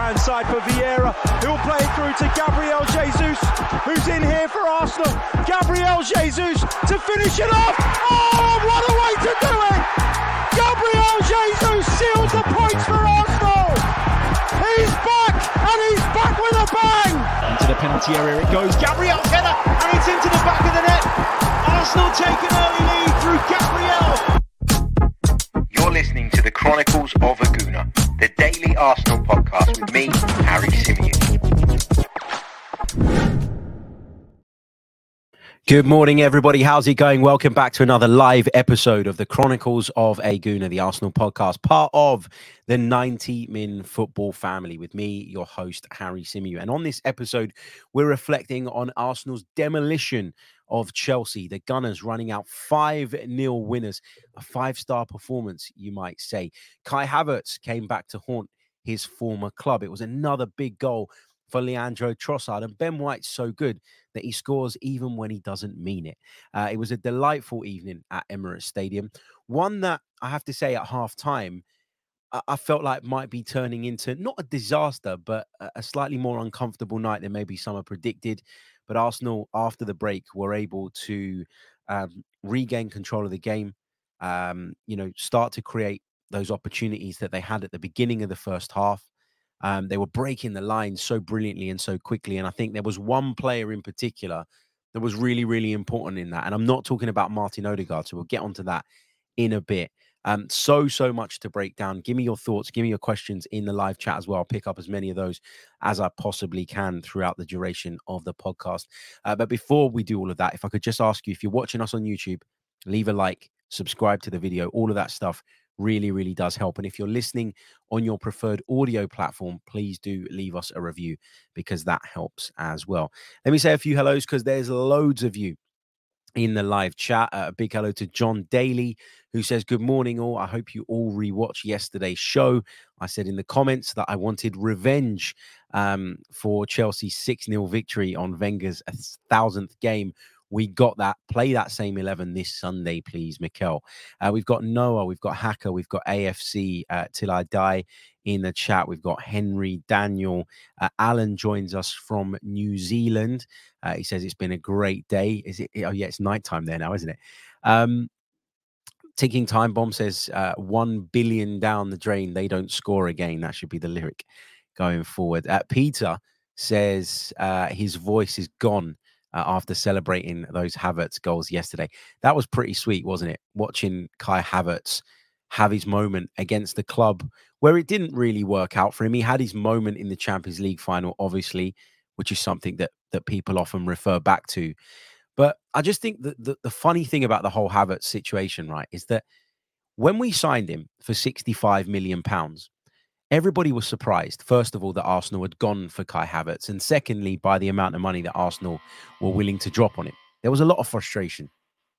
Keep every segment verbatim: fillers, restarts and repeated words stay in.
right-hand side for Vieira. He'll play it through to Gabriel Jesus, who's in here for Arsenal. Gabriel Jesus to finish it off. Oh, what a way to do it! Gabriel Jesus seals the points for Arsenal. He's back, and he's back with a bang. Into the penalty area it goes. Gabriel's header, and it's into the back of the net. Arsenal take an early lead through Gabriel. You're listening to the Chronicles of a Gooner, the daily Arsenal podcast with me, Harry Symeou. Good morning, everybody. How's it going? Welcome back to another live episode of the Chronicles of a Gooner, the Arsenal podcast, part of the ninety min football family with me, your host, Harry Symeou. And on this episode, we're reflecting on Arsenal's demolition of Chelsea, the Gunners running out five nil winners, a five-star performance, you might say. Kai Havertz came back to haunt his former club. It was another big goal for Leandro Trossard, and Ben White's so good that he scores even when he doesn't mean it. Uh, it was a delightful evening at Emirates Stadium, one that I have to say at half-time, I, I felt like might be turning into not a disaster, but a, a slightly more uncomfortable night than maybe some had predicted. But Arsenal, after the break, were able to um, regain control of the game, um, you know, start to create those opportunities that they had at the beginning of the first half. Um, they were breaking the lines so brilliantly and so quickly. And I think there was one player in particular that was really, really important in that. And I'm not talking about Martin Odegaard, so we'll get onto that in a bit. Um, so, so much to break down. Give me your thoughts. Give me your questions in the live chat as well. I'll pick up as many of those as I possibly can throughout the duration of the podcast. Uh, but before we do all of that, if I could just ask you, if you're watching us on YouTube, leave a like, subscribe to the video, all of that stuff really, really does help. And if you're listening on your preferred audio platform, please do leave us a review because that helps as well. Let me say a few hellos because there's loads of you in the live chat. Uh, a big hello to John Daly, who says, good morning all. I hope you all rewatched yesterday's show. I said in the comments that I wanted revenge um, for Chelsea's six nil victory on Wenger's thousandth game. We got that. Play that same eleven this Sunday, please, Mikel. Uh, we've got Noah, we've got Hacker, we've got A F C, uh, Till I Die in the chat. We've got Henry, Daniel. Uh, Alan joins us from New Zealand. Uh, he says it's been a great day. Is it? Oh, yeah, it's nighttime there now, isn't it? Um, Ticking Time Bomb says uh, one billion down the drain. They don't score again. That should be the lyric going forward. Uh, Peter says uh, his voice is gone. Uh, after celebrating those Havertz goals yesterday. That was pretty sweet, wasn't it? Watching Kai Havertz have his moment against the club where it didn't really work out for him. He had his moment in the Champions League final, obviously, which is something that that people often refer back to. But I just think that the, the funny thing about the whole Havertz situation, right, is that when we signed him for sixty-five million pounds, everybody was surprised, first of all, that Arsenal had gone for Kai Havertz, and secondly, by the amount of money that Arsenal were willing to drop on it. There was a lot of frustration,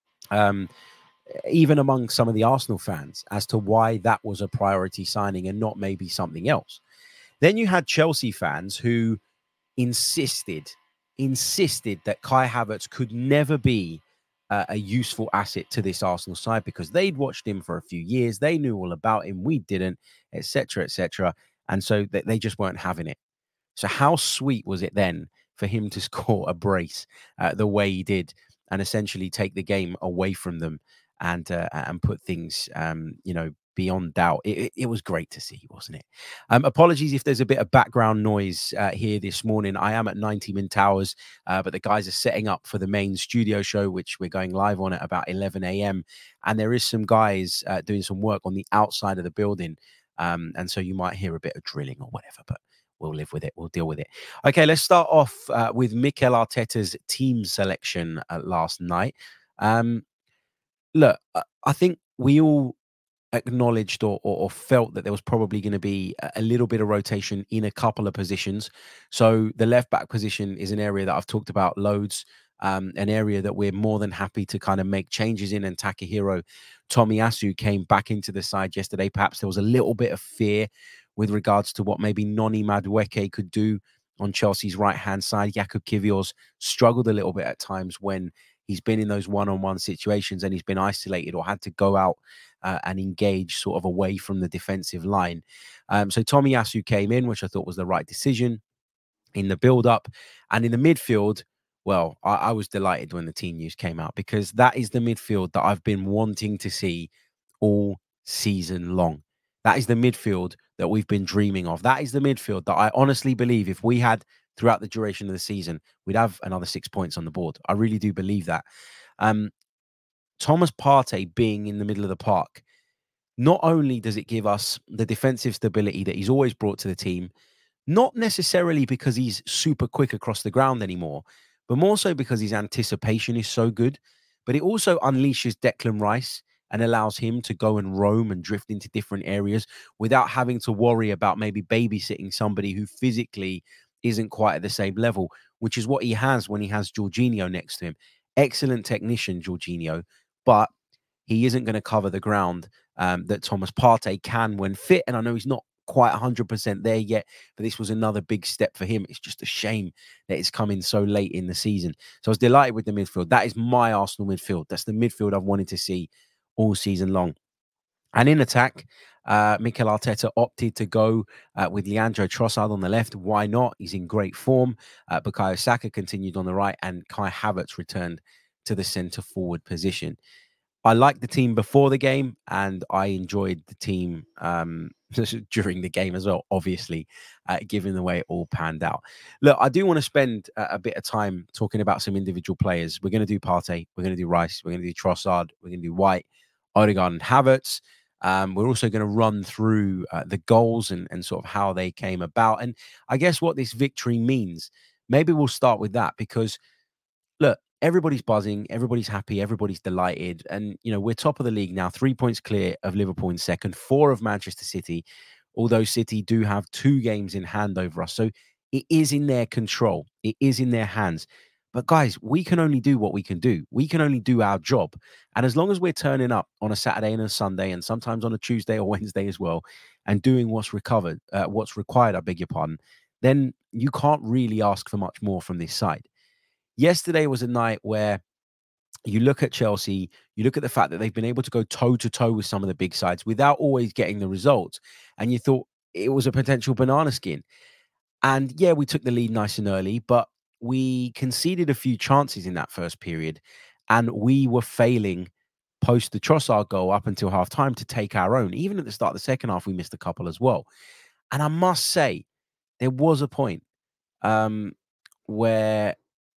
um, even among some of the Arsenal fans, as to why that was a priority signing and not maybe something else. Then you had Chelsea fans who insisted, insisted that Kai Havertz could never be Uh, a useful asset to this Arsenal side because they'd watched him for a few years. They knew all about him. We didn't, et cetera, et cetera. And so they, they just weren't having it. So how sweet was it then for him to score a brace uh, the way he did and essentially take the game away from them and uh, and put things, um, you know, beyond doubt. It, it, it was great to see, wasn't it? Um, apologies if there's a bit of background noise uh, here this morning. I am at ninety min Towers, uh, but the guys are setting up for the main studio show, which we're going live on at about eleven a.m. And there is some guys uh, doing some work on the outside of the building. Um, and so you might hear a bit of drilling or whatever, but we'll live with it. We'll deal with it. Okay, let's start off uh, with Mikel Arteta's team selection uh, last night. Um, look, I think we all acknowledged or, or, or felt that there was probably going to be a little bit of rotation in a couple of positions. So the left back position is an area that I've talked about loads, um, an area that we're more than happy to kind of make changes in. And Takahiro Tomiyasu came back into the side yesterday. Perhaps there was a little bit of fear with regards to what maybe Noni Madueke could do on Chelsea's right-hand side. Jakub Kiwior's struggled a little bit at times when he's been in those one-on-one situations and he's been isolated or had to go out uh, and engage sort of away from the defensive line. Um, so Tomiyasu came in, which I thought was the right decision in the build-up. And in the midfield, well, I, I was delighted when the team news came out, because that is the midfield that I've been wanting to see all season long. That is the midfield that we've been dreaming of. That is the midfield that I honestly believe if we had throughout the duration of the season, we'd have another six points on the board. I really do believe that. Um, Thomas Partey being in the middle of the park, not only does it give us the defensive stability that he's always brought to the team, not necessarily because he's super quick across the ground anymore, but more so because his anticipation is so good. But it also unleashes Declan Rice and allows him to go and roam and drift into different areas without having to worry about maybe babysitting somebody who physically isn't quite at the same level, which is what he has when he has Jorginho next to him. Excellent technician, Jorginho, but he isn't going to cover the ground um, that Thomas Partey can when fit. And I know he's not quite one hundred percent there yet, but this was another big step for him. It's just a shame that it's coming so late in the season. So I was delighted with the midfield. That is my Arsenal midfield. That's the midfield I've wanted to see all season long. And in attack, uh, Mikel Arteta opted to go uh, with Leandro Trossard on the left. Why not? He's in great form. Uh, Bukayo Saka continued on the right, and Kai Havertz returned to the centre forward position. I liked the team before the game, and I enjoyed the team um, during the game as well, obviously, uh, given the way it all panned out. Look, I do want to spend a, a bit of time talking about some individual players. We're going to do Partey, we're going to do Rice, we're going to do Trossard, we're going to do White, Odegaard and Havertz. Um, we're also going to run through uh, the goals and, and sort of how they came about. And I guess what this victory means. Maybe we'll start with that, because, look, everybody's buzzing, everybody's happy, everybody's delighted. And, you know, we're top of the league now, three points clear of Liverpool in second, four of Manchester City, although City do have two games in hand over us. So it is in their control. It is in their hands. But guys, we can only do what we can do. We can only do our job. And as long as we're turning up on a Saturday and a Sunday, and sometimes on a Tuesday or Wednesday as well, and doing what's recovered, uh, what's required, I beg your pardon, then you can't really ask for much more from this side. Yesterday was a night where you look at Chelsea, you look at the fact that they've been able to go toe-to-toe with some of the big sides without always getting the results, and you thought it was a potential banana skin. And yeah, we took the lead nice and early, but we conceded a few chances in that first period, and we were failing post the Trossard goal up until half-time to take our own. Even at the start of the second half, we missed a couple as well. And I must say, there was a point um, where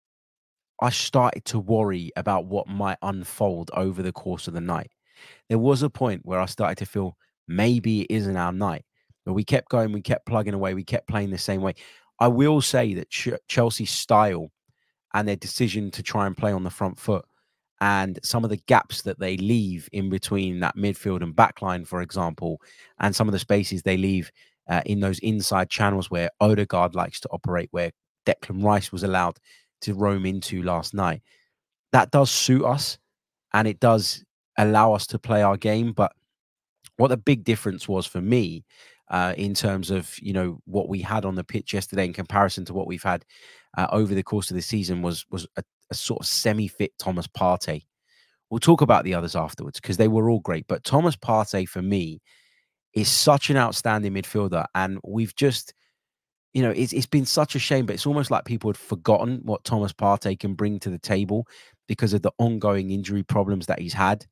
I started to worry about what might unfold over the course of the night. There was a point where I started to feel maybe it isn't our night. But we kept going, we kept plugging away, we kept playing the same way. I will say that Ch- Chelsea's style and their decision to try and play on the front foot, and some of the gaps that they leave in between that midfield and backline, for example, and some of the spaces they leave uh, in those inside channels where Odegaard likes to operate, where Declan Rice was allowed to roam into last night, that does suit us, and it does allow us to play our game. But what the big difference was for me uh, in terms of, you know, what we had on the pitch yesterday in comparison to what we've had uh, over the course of the season was was a, a sort of semi-fit Thomas Partey. We'll talk about the others afterwards because they were all great. But Thomas Partey, for me, is such an outstanding midfielder. And we've just, you know, it's, it's been such a shame, but it's almost like people had forgotten what Thomas Partey can bring to the table because of the ongoing injury problems that he's had.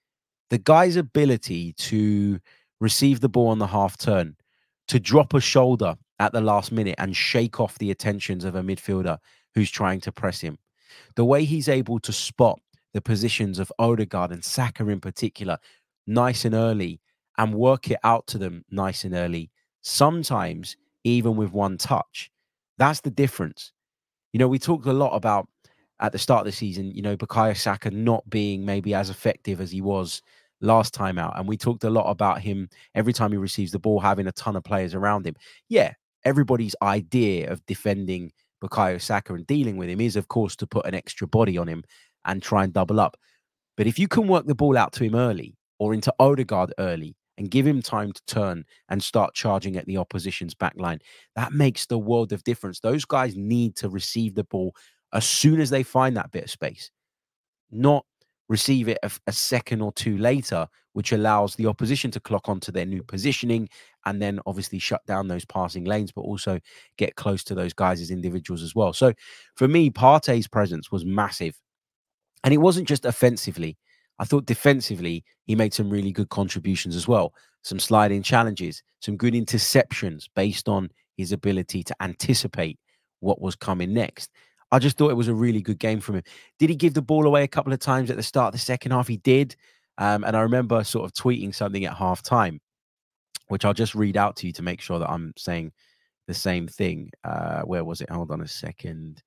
The guy's ability to receive the ball on the half turn, to drop a shoulder at the last minute and shake off the attentions of a midfielder who's trying to press him. The way he's able to spot the positions of Odegaard and Saka in particular nice and early and work it out to them nice and early, sometimes even with one touch. That's the difference. You know, we talked a lot about at the start of the season, you know, Bukayo Saka not being maybe as effective as he was last time out. And we talked a lot about him every time he receives the ball, having a ton of players around him. Yeah, everybody's idea of defending Bukayo Saka and dealing with him is, of course, to put an extra body on him and try and double up. But if you can work the ball out to him early or into Odegaard early and give him time to turn and start charging at the opposition's backline, that makes the world of difference. Those guys need to receive the ball as soon as they find that bit of space. not receive it a, a second or two later, which allows the opposition to clock onto their new positioning and then obviously shut down those passing lanes, but also get close to those guys as individuals as well. So for me, Partey's presence was massive. And it wasn't just offensively. I thought defensively, he made some really good contributions as well. Some sliding challenges, some good interceptions based on his ability to anticipate what was coming next. I just thought it was a really good game from him. Did he give the ball away a couple of times at the start of the second half? He did. Um, and I remember sort of tweeting something at halftime, which I'll just read out to you to make sure that I'm saying the same thing. Uh, where was it? Hold on a second.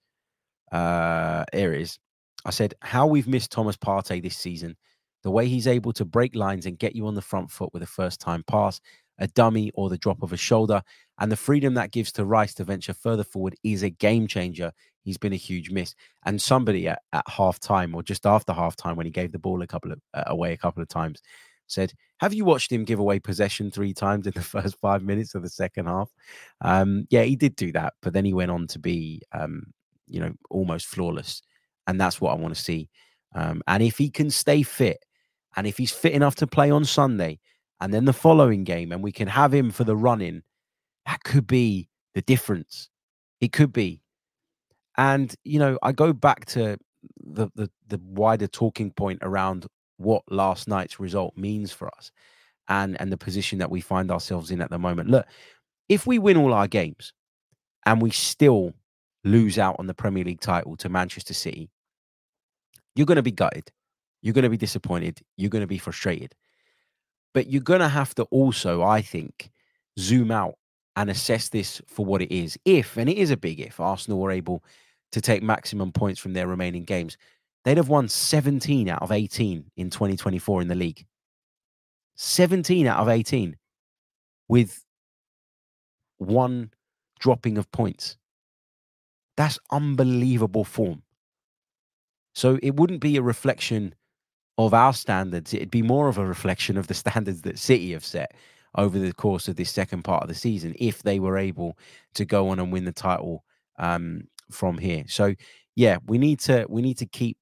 Uh, here it is. I said, how we've missed Thomas Partey this season. The way he's able to break lines and get you on the front foot with a first-time pass, a dummy or the drop of a shoulder, and the freedom that gives to Rice to venture further forward is a game changer. He's been a huge miss. And somebody at, at half-time or just after half-time when he gave the ball a couple of uh, away a couple of times said, have you watched him give away possession three times in the first five minutes of the second half? Um, yeah, he did do that, but then he went on to be, um, you know, almost flawless. And that's what I want to see. Um, and if he can stay fit, and if he's fit enough to play on Sunday, and then the following game, and we can have him for the run-in, that could be the difference. It could be. And, you know, I go back to the, the, the wider talking point around what last night's result means for us and, and the position that we find ourselves in at the moment. Look, if we win all our games and we still lose out on the Premier League title to Manchester City, you're going to be gutted. You're going to be disappointed. You're going to be frustrated. But you're going to have to also, I think, zoom out and assess this for what it is. If, and it is a big if, Arsenal were able to take maximum points from their remaining games, they'd have won seventeen out of eighteen in twenty twenty-four in the league. seventeen out of eighteen with one dropping of points. That's unbelievable form. So it wouldn't be a reflection of our standards. It'd be more of a reflection of the standards that City have set over the course of this second part of the season if they were able to go on and win the title um, from here. So, yeah, we need to we need to keep,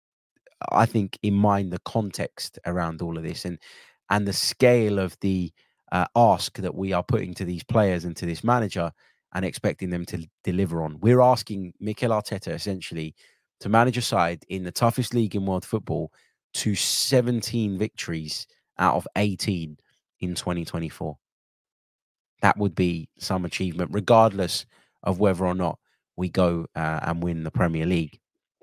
I think, in mind the context around all of this and and the scale of the uh, ask that we are putting to these players and to this manager and expecting them to deliver on. We're asking Mikel Arteta essentially to manage a side in the toughest league in world football to seventeen victories out of eighteen in twenty twenty-four. That would be some achievement, regardless of whether or not we go uh, and win the Premier League.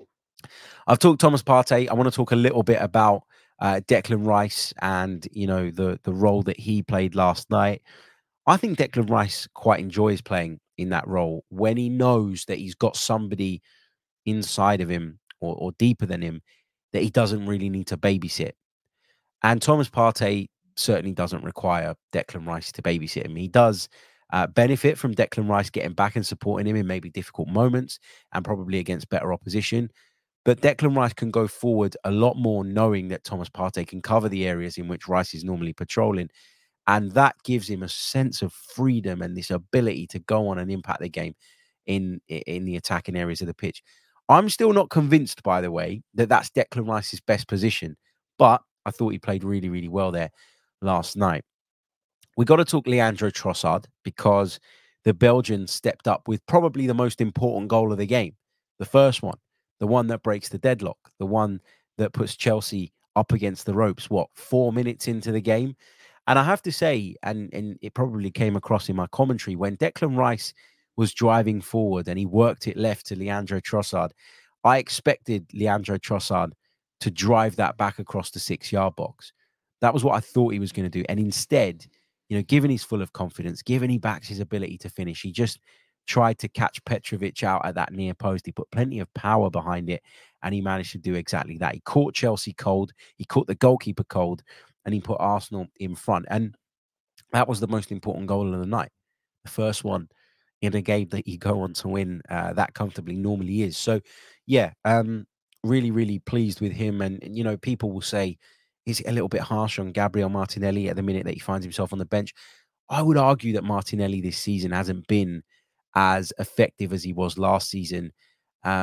I've talked Thomas Partey. I want to talk a little bit about uh, Declan Rice and, you know, the, the role that he played last night. I think Declan Rice quite enjoys playing in that role when he knows that he's got somebody inside of him or, or deeper than him that he doesn't really need to babysit. And Thomas Partey certainly doesn't require Declan Rice to babysit him. He does uh, benefit from Declan Rice getting back and supporting him in maybe difficult moments and probably against better opposition. But Declan Rice can go forward a lot more knowing that Thomas Partey can cover the areas in which Rice is normally patrolling. And that gives him a sense of freedom and this ability to go on and impact the game in, in the attacking areas of the pitch. I'm still not convinced, by the way, that that's Declan Rice's best position. But I thought he played really, really well there last night. We got to talk Leandro Trossard because the Belgian stepped up with probably the most important goal of the game. The first one, the one that breaks the deadlock, the one that puts Chelsea up against the ropes, what, four minutes into the game? And I have to say, and, and it probably came across in my commentary, when Declan Rice was driving forward and he worked it left to Leandro Trossard, I expected Leandro Trossard to drive that back across the six-yard box. That was what I thought he was going to do. And instead, you know, given he's full of confidence, given he backs his ability to finish, he just tried to catch Petrovic out at that near post. He put plenty of power behind it, and he managed to do exactly that. He caught Chelsea cold, he caught the goalkeeper cold, and he put Arsenal in front. And that was the most important goal of the night. The first one in a game that you go on to win uh, that comfortably normally is. So, yeah, um, really, really pleased with him. And, and, you know, people will say, is it a little bit harsh on Gabriel Martinelli at the minute that he finds himself on the bench? I would argue that Martinelli this season hasn't been as effective as he was last season. Um,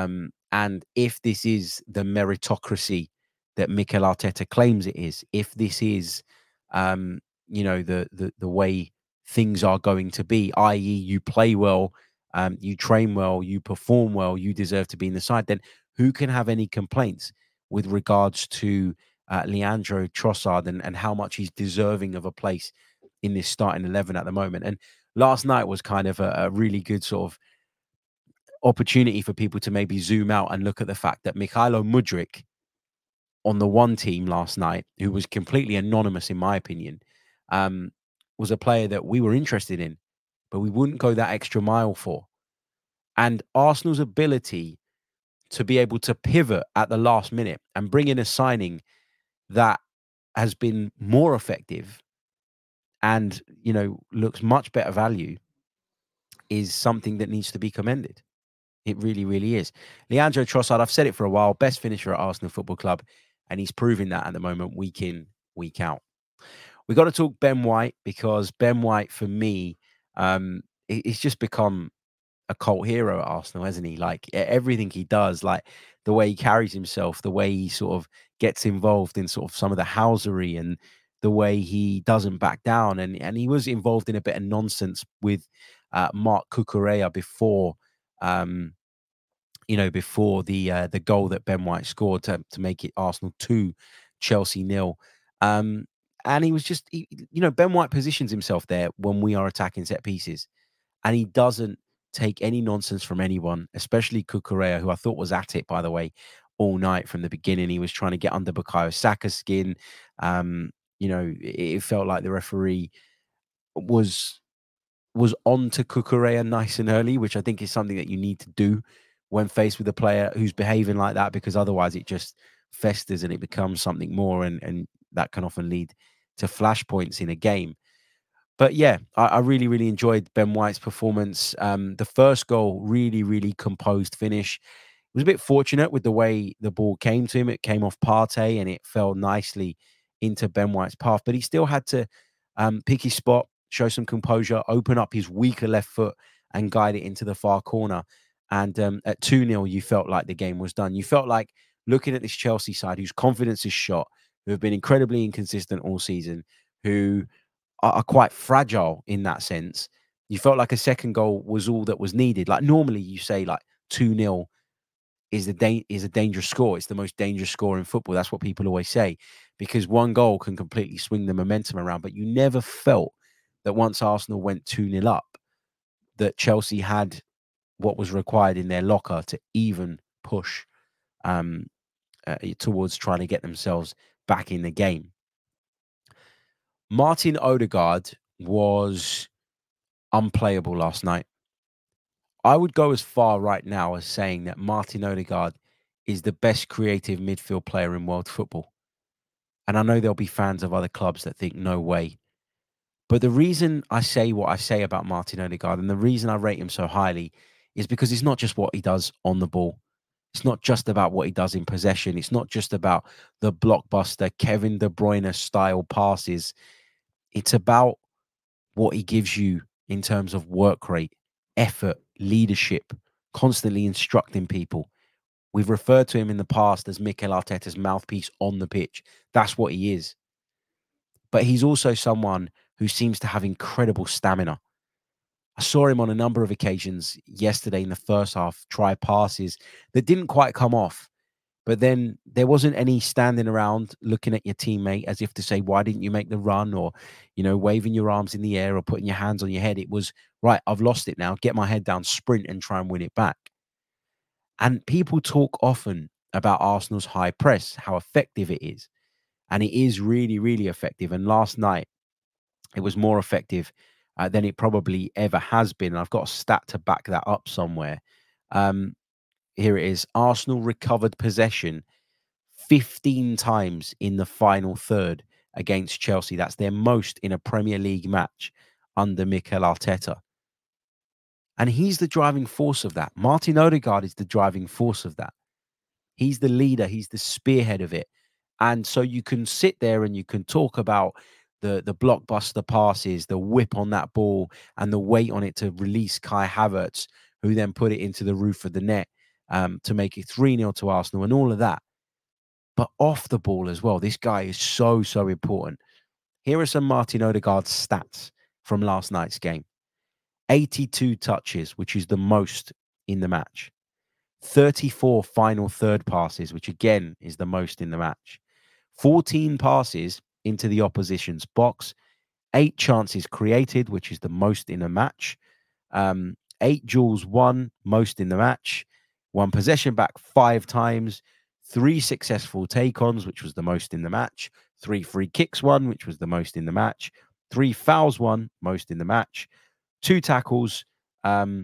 And if this is the meritocracy that Mikel Arteta claims it is, if this is, um, you know, the, the the way things are going to be, that is, you play well, um, you train well, you perform well, you deserve to be in the side, then who can have any complaints with regards to uh, Leandro Trossard and, and how much he's deserving of a place in this starting eleven at the moment? And last night was kind of a, a really good sort of opportunity for people to maybe zoom out and look at the fact that Mykhailo Mudryk on the one team last night, who was completely anonymous in my opinion, um, was a player that we were interested in, but we wouldn't go that extra mile for. And Arsenal's ability to be able to pivot at the last minute and bring in a signing that has been more effective and, you know, looks much better value is something that needs to be commended. It really, really is. Leandro Trossard, I've said it for a while, best finisher at Arsenal Football Club, and he's proving that at the moment, week in, week out. We've got to talk Ben White, because Ben White, for me, um, he's just become a cult hero at Arsenal, hasn't he? Like, everything he does, like the way he carries himself, the way he sort of gets involved in sort of some of the housery, and the way he doesn't back down. And, and he was involved in a bit of nonsense with uh, Marc Cucurella before, um, you know, before the uh, the goal that Ben White scored to, to make it Arsenal two, Chelsea nil. Um, and he was just, he, you know, Ben White positions himself there when we are attacking set pieces, and he doesn't take any nonsense from anyone, especially Cucurella, who I thought was at it, by the way, all night from the beginning. He was trying to get under Bukayo Saka's skin. Um, you know, it, it felt like the referee was was on to Cucurella nice and early, which I think is something that you need to do when faced with a player who's behaving like that, because otherwise it just festers and it becomes something more, and, and that can often lead to flashpoints in a game. But yeah, I, I really, really enjoyed Ben White's performance. Um, the first goal, really, really composed finish. It was a bit fortunate with the way the ball came to him. It came off Partey and it fell nicely into Ben White's path, but he still had to um, pick his spot, show some composure, open up his weaker left foot and guide it into the far corner. And um, at two nil, you felt like the game was done. You felt like, looking at this Chelsea side, whose confidence is shot, who have been incredibly inconsistent all season, who are, are quite fragile in that sense, you felt like a second goal was all that was needed. Like, normally you say like two nil is, the da- is a dangerous score. It's the most dangerous score in football. That's what people always say, because one goal can completely swing the momentum around. But you never felt that once Arsenal went two nil up, that Chelsea had what was required in their locker to even push um, uh, towards trying to get themselves back in the game. Martin Odegaard was unplayable last night. I would go as far right now as saying that Martin Odegaard is the best creative midfield player in world football. And I know there'll be fans of other clubs that think no way. But the reason I say what I say about Martin Odegaard, and the reason I rate him so highly, is because it's not just what he does on the ball. It's not just about what he does in possession. It's not just about the blockbuster Kevin De Bruyne style passes. It's about what he gives you in terms of work rate, effort, leadership, constantly instructing people. We've referred to him in the past as Mikel Arteta's mouthpiece on the pitch. That's what he is. But he's also someone who seems to have incredible stamina. I saw him on a number of occasions yesterday in the first half try passes that didn't quite come off. But then there wasn't any standing around looking at your teammate as if to say, why didn't you make the run? Or, you know, waving your arms in the air or putting your hands on your head. It was, right, I've lost it now. Get my head down, sprint and try and win it back. And people talk often about Arsenal's high press, how effective it is. And it is really, really effective. And last night, it was more effective uh, than it probably ever has been. And I've got a stat to back that up somewhere. Um, here it is. Arsenal recovered possession fifteen times in the final third against Chelsea. That's their most in a Premier League match under Mikel Arteta. And he's the driving force of that. Martin Odegaard is the driving force of that. He's the leader. He's the spearhead of it. And so you can sit there and you can talk about the, the blockbuster passes, the whip on that ball, and the weight on it to release Kai Havertz, who then put it into the roof of the net um, to make it three nil to Arsenal and all of that. But off the ball as well, this guy is so, so important. Here are some Martin Odegaard's stats from last night's game. eighty-two touches, which is the most in the match. thirty-four final third passes, which again is the most in the match. fourteen passes into the opposition's box. Eight chances created, which is the most in a match. Um, eight duels won, most in the match. One possession back five times. Three successful take-ons, which was the most in the match. Three free kicks won, which was the most in the match. Three fouls won, most in the match. Two tackles, um,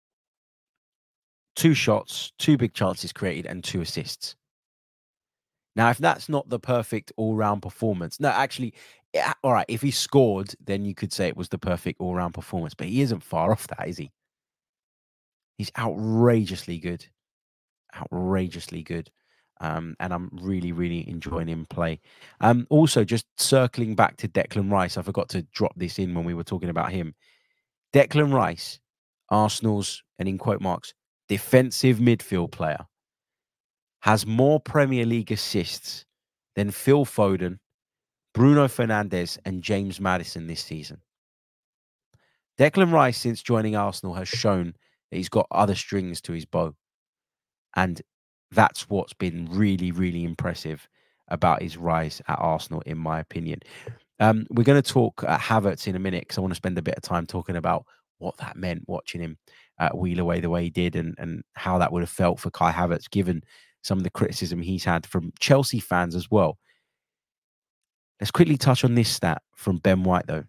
two shots, two big chances created, and two assists. Now, if that's not the perfect all-round performance, no, actually, yeah, all right, if he scored, then you could say it was the perfect all-round performance, but he isn't far off that, is he? He's outrageously good. Outrageously good. Um, and I'm really, really enjoying him play. Um, also, just circling back to Declan Rice, I forgot to drop this in when we were talking about him. Declan Rice, Arsenal's, and in quote marks, defensive midfield player, has more Premier League assists than Phil Foden, Bruno Fernandes, and James Maddison this season. Declan Rice, since joining Arsenal, has shown that he's got other strings to his bow. And that's what's been really, really impressive about his rise at Arsenal, in my opinion. Um, we're going to talk uh, Havertz in a minute because I want to spend a bit of time talking about what that meant, watching him uh, wheel away the way he did, and, and how that would have felt for Kai Havertz, given some of the criticism he's had from Chelsea fans as well. Let's quickly touch on this stat from Ben White, though.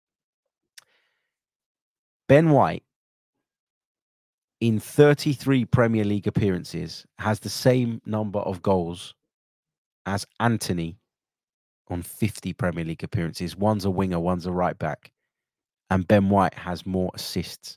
Ben White, in thirty-three Premier League appearances, has the same number of goals as Antony on fifty Premier League appearances. One's a winger, one's a right back. And Ben White has more assists.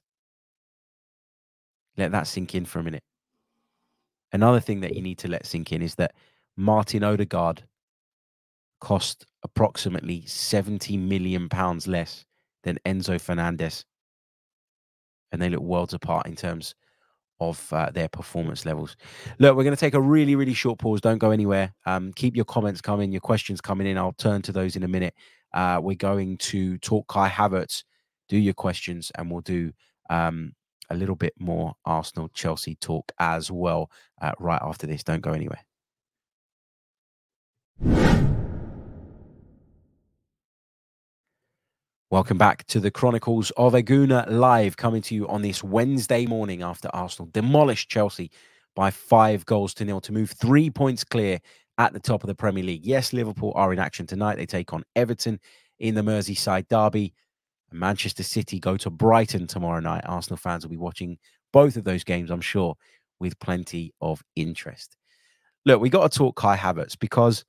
Let that sink in for a minute. Another thing that you need to let sink in is that Martin Odegaard cost approximately seventy million pounds less than Enzo Fernandez. And they look worlds apart in terms of uh, their performance levels. Look, we're going to take a really, really short pause. Don't go anywhere. Um, keep your comments coming, your questions coming in. I'll turn to those in a minute. Uh, we're going to talk Kai Havertz. Do your questions, and we'll do um, a little bit more Arsenal-Chelsea talk as well uh, right after this. Don't go anywhere. Welcome back to the Chronicles of a Gooner live, coming to you on this Wednesday morning after Arsenal demolished Chelsea by five goals to nil to move three points clear at the top of the Premier League. Yes, Liverpool are in action tonight. They take on Everton in the Merseyside derby. Manchester City go to Brighton tomorrow night. Arsenal fans will be watching both of those games, I'm sure, with plenty of interest. Look, we got to talk Kai Havertz because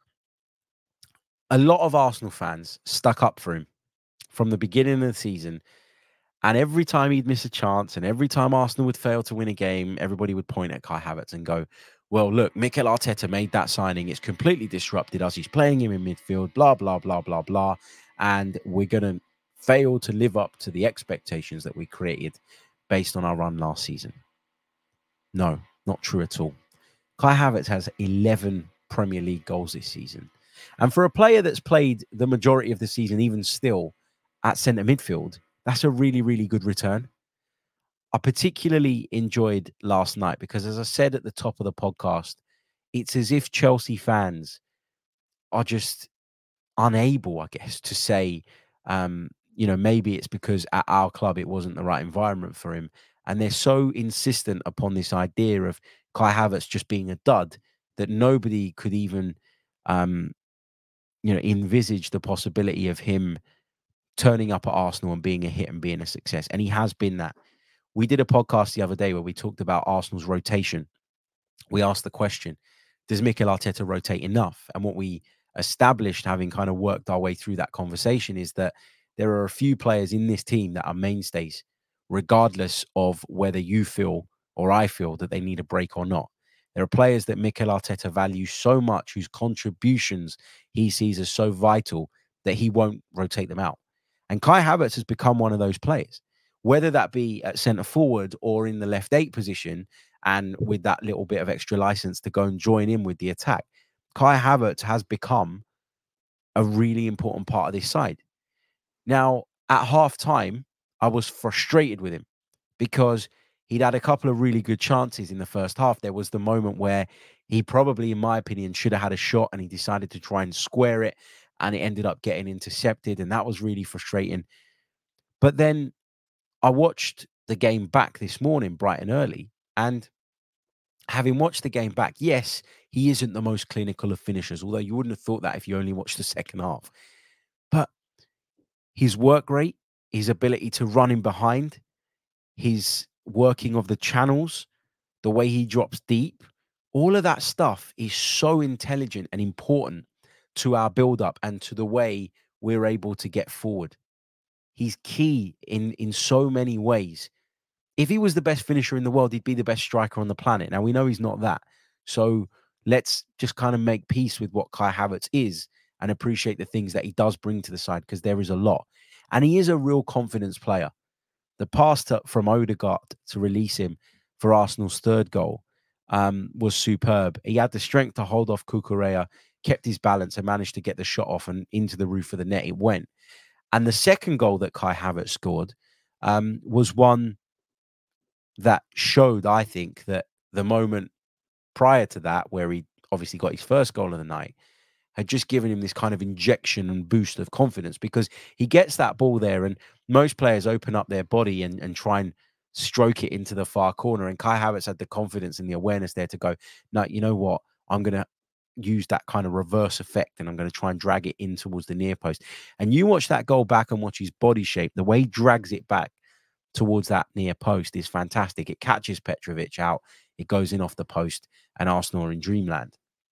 a lot of Arsenal fans stuck up for him from the beginning of the season. And every time he'd miss a chance and every time Arsenal would fail to win a game, everybody would point at Kai Havertz and go, well, look, Mikel Arteta made that signing. It's completely disrupted us. He's playing him in midfield, blah, blah, blah, blah, blah. And we're going to fail to live up to the expectations that we created based on our run last season. No, not true at all. Kai Havertz has eleven Premier League goals this season. And for a player that's played the majority of the season, even still, at centre midfield, that's a really, really good return. I particularly enjoyed last night because, as I said at the top of the podcast, it's as if Chelsea fans are just unable, I guess, to say, um, you know, maybe it's because at our club it wasn't the right environment for him. And they're so insistent upon this idea of Kai Havertz just being a dud that nobody could even, um, you know, envisage the possibility of him turning up at Arsenal and being a hit and being a success. And he has been that. We did a podcast the other day where we talked about Arsenal's rotation. We asked the question, does Mikel Arteta rotate enough? And what we established, having kind of worked our way through that conversation, is that there are a few players in this team that are mainstays, regardless of whether you feel or I feel that they need a break or not. There are players that Mikel Arteta values so much, whose contributions he sees as so vital, that he won't rotate them out. And Kai Havertz has become one of those players, whether that be at centre forward or in the left eight position. and with that little bit of extra license to go and join in with the attack. Kai Havertz has become a really important part of this side. Now, at half time, I was frustrated with him because he'd had a couple of really good chances in the first half. There was the moment where he probably, in my opinion, should have had a shot and he decided to try and square it, and it ended up getting intercepted, and that was really frustrating. But then I watched the game back this morning, bright and early, and having watched the game back, yes, he isn't the most clinical of finishers, although you wouldn't have thought that if you only watched the second half. But his work rate, his ability to run in behind, his working of the channels, the way he drops deep, all of that stuff is so intelligent and important to our build-up and to the way we're able to get forward. He's key in, in so many ways. If he was the best finisher in the world, he'd be the best striker on the planet. Now, we know he's not that. So let's just kind of make peace with what Kai Havertz is and appreciate the things that he does bring to the side, because there is a lot. And he is a real confidence player. The pass to, from Odegaard to release him for Arsenal's third goal um, was superb. He had the strength to hold off Cucurella, kept his balance and managed to get the shot off and into the roof of the net. It went. And the second goal that Kai Havertz scored um, was one that showed, I think, that the moment prior to that, where he obviously got his first goal of the night, had just given him this kind of injection and boost of confidence, because he gets that ball there and most players open up their body and, and try and stroke it into the far corner. And Kai Havertz had the confidence and the awareness there to go, no, you know what? I'm going to use that kind of reverse effect and I'm going to try and drag it in towards the near post. And you watch that goal back and watch his body shape, the way he drags it back towards that near post is fantastic. It catches Petrovic out. It goes in off the post and Arsenal are in dreamland.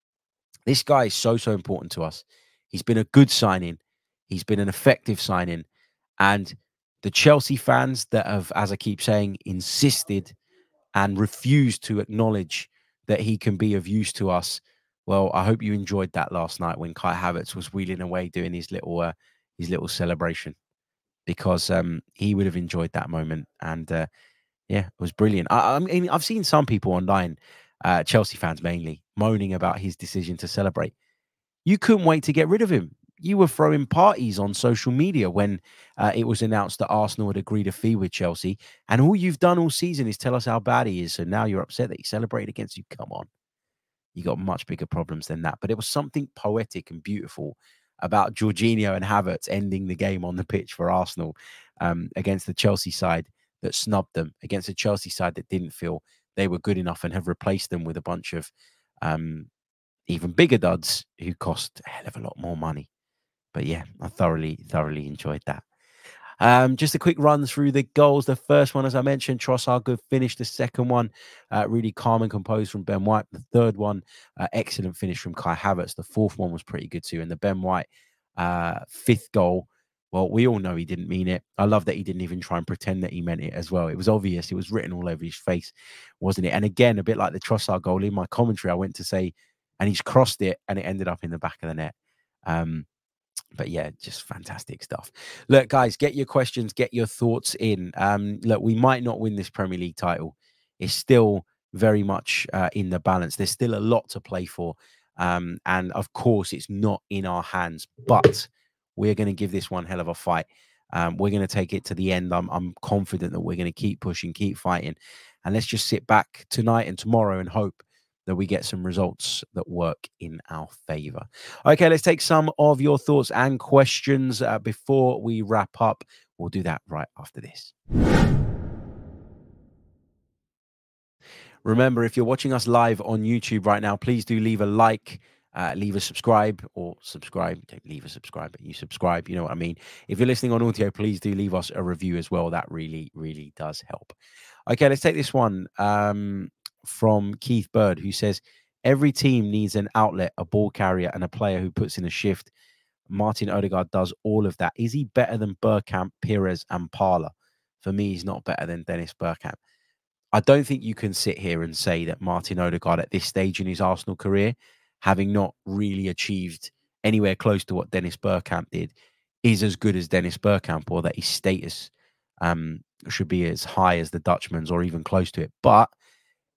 This guy is so, so important to us. He's been a good signing. He's been an effective signing. And the Chelsea fans that have, as I keep saying, insisted and refused to acknowledge that he can be of use to us, well, I hope you enjoyed that last night when Kai Havertz was wheeling away doing his little uh, his little celebration, because um, he would have enjoyed that moment. And uh, yeah, it was brilliant. I, I mean, I've seen some people online, uh, Chelsea fans mainly, moaning about his decision to celebrate. You couldn't wait to get rid of him. You were throwing parties on social media when uh, it was announced that Arsenal had agreed a fee with Chelsea. And all you've done all season is tell us how bad he is. So now you're upset that he celebrated against you. Come on. You got much bigger problems than that. But it was something poetic and beautiful about Jorginho and Havertz ending the game on the pitch for Arsenal um, against the Chelsea side that snubbed them, against the Chelsea side that didn't feel they were good enough and have replaced them with a bunch of um, even bigger duds who cost a hell of a lot more money. But yeah, I thoroughly, thoroughly enjoyed that. Um, just a quick run through the goals. The first one, as I mentioned, Trossard, good finish. The second one, uh, really calm and composed from Ben White. The third one, uh, excellent finish from Kai Havertz. The fourth one was pretty good too. And the Ben White uh, fifth goal, well, we all know he didn't mean it. I love that he didn't even try and pretend that he meant it as well. It was obvious. It was written all over his face, wasn't it? And again, a bit like the Trossard goal, in my commentary, I went to say, and he's crossed it and it ended up in the back of the net. Um, But yeah, just fantastic stuff. Look, guys, get your questions, get your thoughts in. Um, look, we might not win this Premier League title. It's still very much uh, in the balance. There's still a lot to play for. Um, and of course, it's not in our hands, but we're going to give this one hell of a fight. Um, we're going to take it to the end. I'm, I'm confident that we're going to keep pushing, keep fighting. And let's just sit back tonight and tomorrow and hope that we get some results that work in our favor. Okay, let's take some of your thoughts and questions uh, before we wrap up. We'll do that right after this. Remember, if you're watching us live on YouTube right now, please do leave a like, uh, leave a subscribe or subscribe. Don't leave a subscribe, but you subscribe. You know what I mean? If you're listening on audio, please do leave us a review as well. That really, really does help. Okay, let's take this one. Um, from Keith Bird, who says, every team needs an outlet, a ball carrier, and a player who puts in a shift. Martin Odegaard does all of that. Is he better than Bergkamp, Pires, and Parler? For me, he's not better than Dennis Bergkamp. I don't think you can sit here and say that Martin Odegaard at this stage in his Arsenal career, having not really achieved anywhere close to what Dennis Bergkamp did, is as good as Dennis Bergkamp, or that his status um, should be as high as the Dutchman's or even close to it. But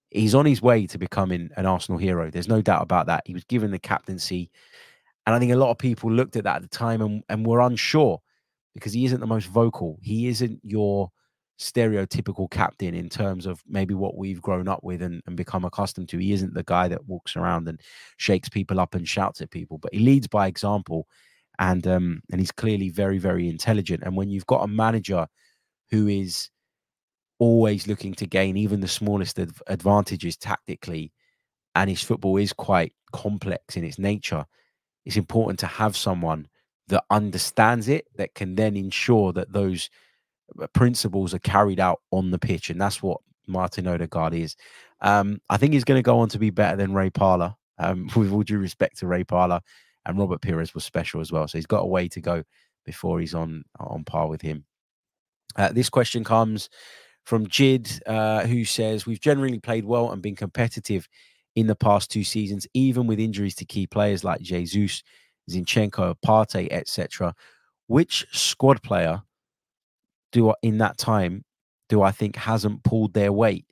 he's on his way to becoming an Arsenal hero. There's no doubt about that. He was given the captaincy. And I think a lot of people looked at that at the time and, and were unsure because he isn't the most vocal. He isn't your stereotypical captain in terms of maybe what we've grown up with and, and become accustomed to. He isn't the guy that walks around and shakes people up and shouts at people, but he leads by example. And um, and he's clearly very, very intelligent. And when you've got a manager who is always looking to gain even the smallest adv- advantages tactically, and his football is quite complex in its nature, it's important to have someone that understands it, that can then ensure that those principles are carried out on the pitch. And that's what Martin Odegaard is. Um, I think he's going to go on to be better than Ray Parlour, um, with all due respect to Ray Parlour, and Robert Pires was special as well. So he's got a way to go before he's on, on par with him. Uh, this question comes from Jid, uh, who says, we've generally played well and been competitive in the past two seasons, even with injuries to key players like Jesus, Zinchenko, Partey, et cetera. Which squad player do I, in that time do I think hasn't pulled their weight?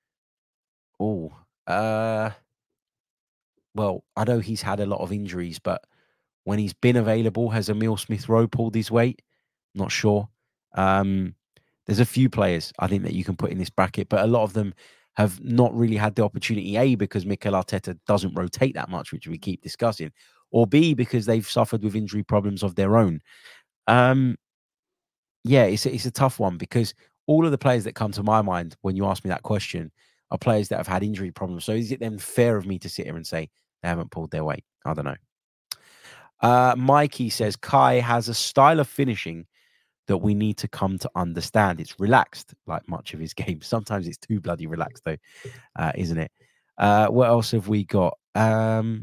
Oh, uh, well, I know he's had a lot of injuries, but when he's been available, has Emile Smith-Rowe pulled his weight? Not sure. Um, there's a few players I think that you can put in this bracket, but a lot of them have not really had the opportunity, A, because Mikel Arteta doesn't rotate that much, which we keep discussing, or B, because they've suffered with injury problems of their own. Um, yeah, it's a, it's a tough one because all of the players that come to my mind when you ask me that question are players that have had injury problems. So is it then fair of me to sit here and say they haven't pulled their weight? I don't know. Uh, Mikey says, Kai has a style of finishing that we need to come to understand. It's relaxed, like much of his game. Sometimes it's too bloody relaxed, though, uh, isn't it? Uh, what else have we got? Um,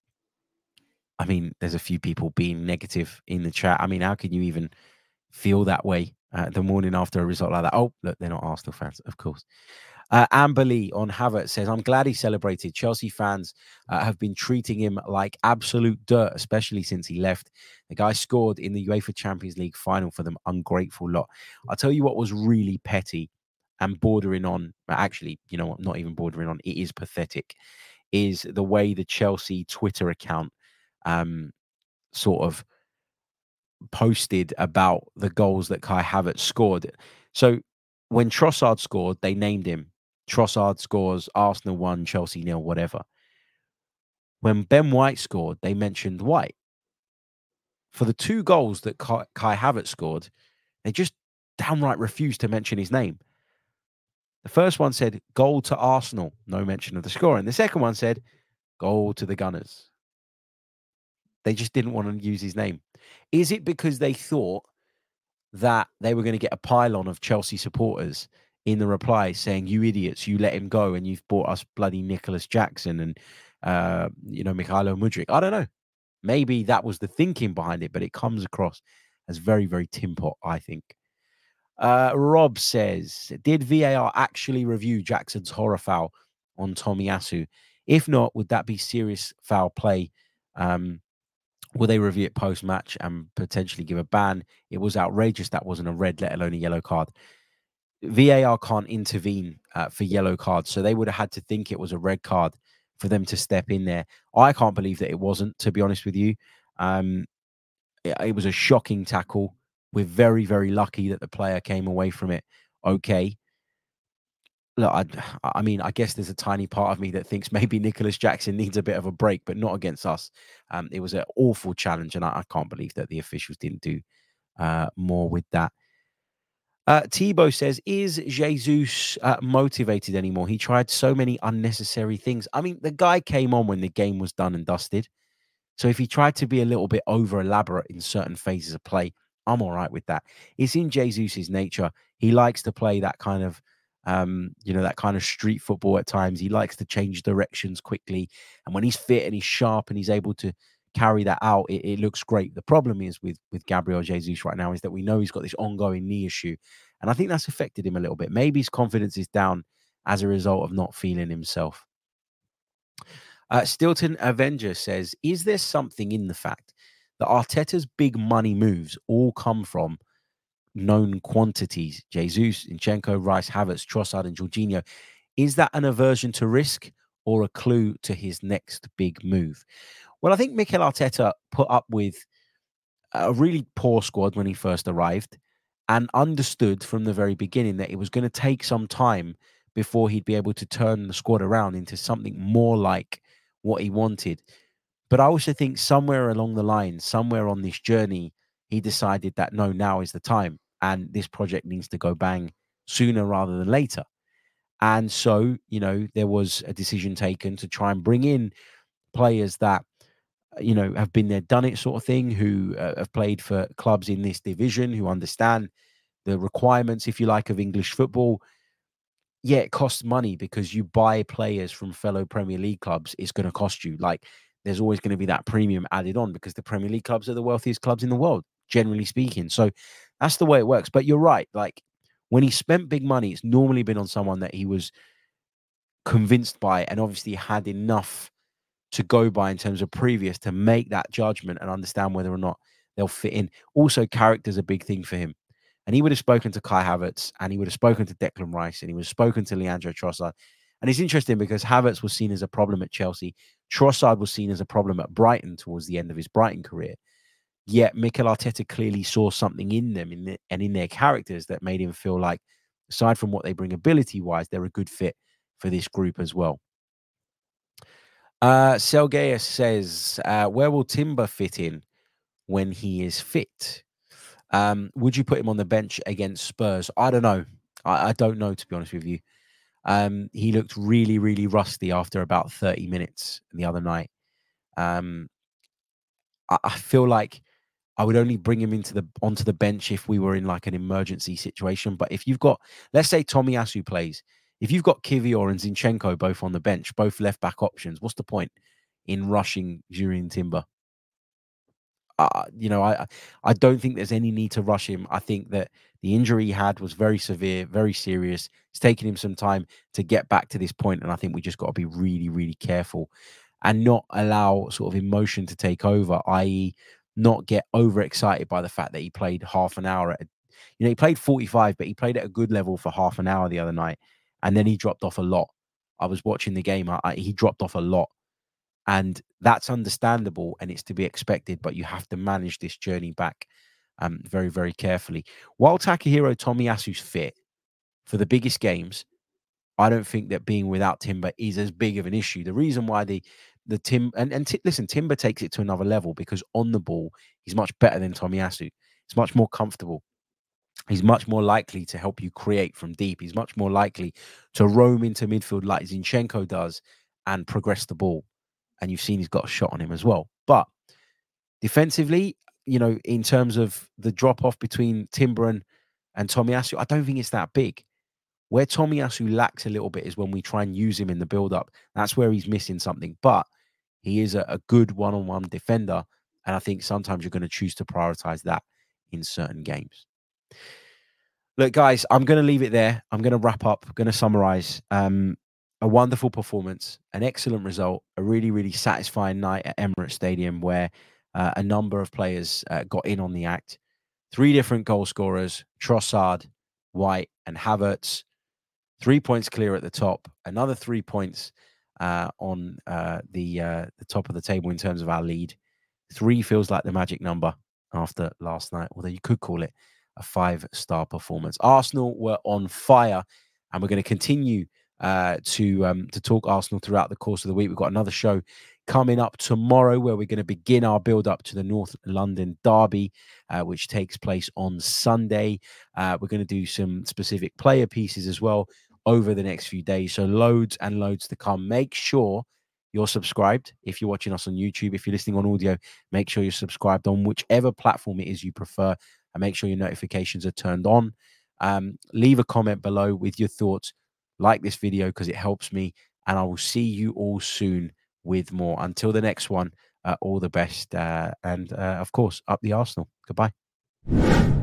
I mean, there's a few people being negative in the chat. I mean, how can you even feel that way uh, the morning after a result like that? Oh, look, they're not Arsenal fans, of course. Uh, Amber Lee on Havertz says, I'm glad he celebrated. Chelsea fans uh, have been treating him like absolute dirt, especially since he left. The guy scored in the UEFA Champions League final for them. Ungrateful lot. I'll tell you what was really petty and bordering on, actually, you know what, not even bordering on, it is pathetic, is the way the Chelsea Twitter account um, sort of posted about the goals that Kai Havertz scored. So when Trossard scored, they named him. Trossard scores, Arsenal won, Chelsea nil, whatever. When Ben White scored, they mentioned White. For the two goals that Kai, Kai Havertz scored, they just downright refused to mention his name. The first one said, goal to Arsenal, no mention of the score. And the second one said, goal to the Gunners. They just didn't want to use his name. Is it because they thought that they were going to get a pylon of Chelsea supporters in the reply saying, you idiots, you let him go and you've bought us bloody Nicholas Jackson and, uh, you know, Mykhailo Mudryk? I don't know. Maybe that was the thinking behind it, but it comes across as very, very tin pot, I think. Uh, Rob says, did V A R actually review Jackson's horror foul on Tomiyasu? If not, would that be serious foul play? Um, will they review it post-match and potentially give a ban? It was outrageous. That wasn't a red, let alone a yellow card. V A R can't intervene uh, for yellow cards, so they would have had to think it was a red card for them to step in there. I can't believe that it wasn't, to be honest with you. Um, it, it was a shocking tackle. We're very, very lucky that the player came away from it okay. Look, I, I mean, I guess there's a tiny part of me that thinks maybe Nicholas Jackson needs a bit of a break, but not against us. Um, it was an awful challenge, and I, I can't believe that the officials didn't do uh, more with that. Uh, Thibaut says, is Jesus uh, motivated anymore? He tried so many unnecessary things. I mean, the guy came on when the game was done and dusted. So if he tried to be a little bit over elaborate in certain phases of play, I'm all right with that. It's in Jesus's nature. He likes to play that kind of, um, you know, that kind of street football at times. He likes to change directions quickly. And when he's fit and he's sharp and he's able to carry that out, it, it looks great. The problem is with with Gabriel Jesus right now is that we know he's got this ongoing knee issue, and I think that's affected him a little bit. Maybe his confidence is down as a result of not feeling himself. Uh, Stilton Avenger says, is there something in the fact that Arteta's big money moves all come from known quantities? Jesus, Zinchenko, Rice, Havertz, Trossard, and Jorginho. Is that an aversion to risk or a clue to his next big move? Well, I think Mikel Arteta put up with a really poor squad when he first arrived and understood from the very beginning that it was going to take some time before he'd be able to turn the squad around into something more like what he wanted. But I also think somewhere along the line, somewhere on this journey, he decided that no, now is the time. And this project needs to go bang sooner rather than later. And so, you know, there was a decision taken to try and bring in players that, you know, have been there, done it sort of thing, who uh, have played for clubs in this division, who understand the requirements, if you like, of English football. Yeah, it costs money because you buy players from fellow Premier League clubs. It's going to cost you. Like, there's always going to be that premium added on because the Premier League clubs are the wealthiest clubs in the world, generally speaking. So that's the way it works. But you're right. Like, when he spent big money, it's normally been on someone that he was convinced by and obviously had enough to go by in terms of previous to make that judgment and understand whether or not they'll fit in. Also, character's a big thing for him. And he would have spoken to Kai Havertz, and he would have spoken to Declan Rice, and he would have spoken to Leandro Trossard. And it's interesting because Havertz was seen as a problem at Chelsea. Trossard was seen as a problem at Brighton towards the end of his Brighton career. Yet Mikel Arteta clearly saw something in them in the, and in their characters that made him feel like, aside from what they bring ability-wise, they're a good fit for this group as well. Uh, Selgeus says, uh, where will Timber fit in when he is fit? Um, would you put him on the bench against Spurs? I don't know. I, I don't know, to be honest with you. Um, he looked really, really rusty after about thirty minutes the other night. Um, I, I feel like I would only bring him into the onto the bench if we were in like an emergency situation. But if you've got, let's say Tomiyasu plays, if you've got Kivior and Zinchenko both on the bench, both left back options, what's the point in rushing Jurrien Timber? Uh, you know, I I don't think there's any need to rush him. I think that the injury he had was very severe, very serious. It's taken him some time to get back to this point, and I think we just got to be really, really careful and not allow sort of emotion to take over, that is not get overexcited by the fact that he played half an hour. At a, you know, he played forty-five, but he played at a good level for half an hour the other night, and then he dropped off a lot. I was watching the game. I, I, he dropped off a lot. And that's understandable and it's to be expected, but you have to manage this journey back um, very, very carefully. While Takahiro Tomiyasu's fit for the biggest games, I don't think that being without Timber is as big of an issue. The reason why the the Tim and, and t- listen, Timber takes it to another level because on the ball, he's much better than Tomiyasu. He's much more comfortable. He's much more likely to help you create from deep. He's much more likely to roam into midfield like Zinchenko does and progress the ball. And you've seen he's got a shot on him as well. But defensively, you know, in terms of the drop-off between Timber and, and Tomiyasu, I don't think it's that big. Where Tomiyasu lacks a little bit is when we try and use him in the build-up. That's where he's missing something. But he is a, a good one-on-one defender. And I think sometimes you're going to choose to prioritize that in certain games. Look, guys, I'm going to leave it there. I'm going to wrap up, I'm going to summarize. Um, A wonderful performance, an excellent result, a really, really satisfying night at Emirates Stadium where uh, a number of players uh, got in on the act. Three different goal scorers, Trossard, White and Havertz. Three points clear at the top. Another three points uh, on uh, the, uh, the top of the table in terms of our lead. Three feels like the magic number after last night, although you could call it a five-star performance. Arsenal were on fire and we're going to continue Uh, to um, to talk Arsenal throughout the course of the week. We've got another show coming up tomorrow where we're going to begin our build up to the North London Derby, uh, which takes place on Sunday. Uh, we're going to do some specific player pieces as well over the next few days. So loads and loads to come. Make sure you're subscribed. If you're watching us on YouTube, if you're listening on audio, make sure you're subscribed on whichever platform it is you prefer, and make sure your notifications are turned on. Um, leave a comment below with your thoughts. Like this video because it helps me, and I will see you all soon with more. Until the next one, uh, all the best, uh, and uh, of course, up the Arsenal. Goodbye.